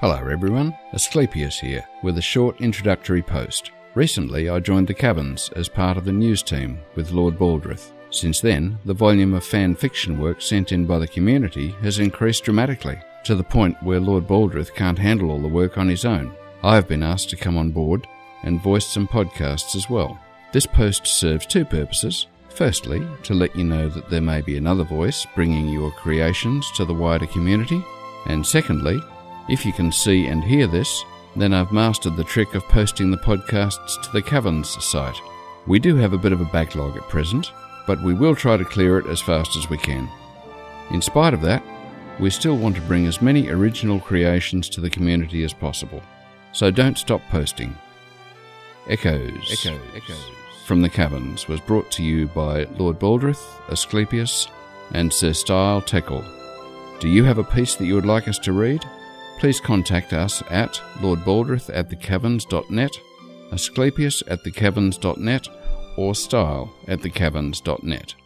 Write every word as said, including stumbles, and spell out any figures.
Hello everyone, Asclepius here, with a short introductory post. Recently I joined the Caverns as part of the news team with Lord Baldrith. Since then, the volume of fan fiction work sent in by the community has increased dramatically, to the point where Lord Baldrith can't handle all the work on his own. I have been asked to come on board and voice some podcasts as well. This post serves two purposes. Firstly, to let you know that there may be another voice bringing your creations to the wider community. And secondly, if you can see and hear this, then I've mastered the trick of posting the podcasts to the Caverns site. We do have a bit of a backlog at present, but we will try to clear it as fast as we can. In spite of that, we still want to bring as many original creations to the community as possible. So don't stop posting. Echoes, Echoes, Echoes from the Caverns was brought to you by Lord Baldrith, Asclepius, and Sir Style Teckle. Do you have a piece that you would like us to read? Please contact us at lordbaldrith at thecaverns dot net, Asclepius at thecaverns dot net, or Style at thecaverns dot net.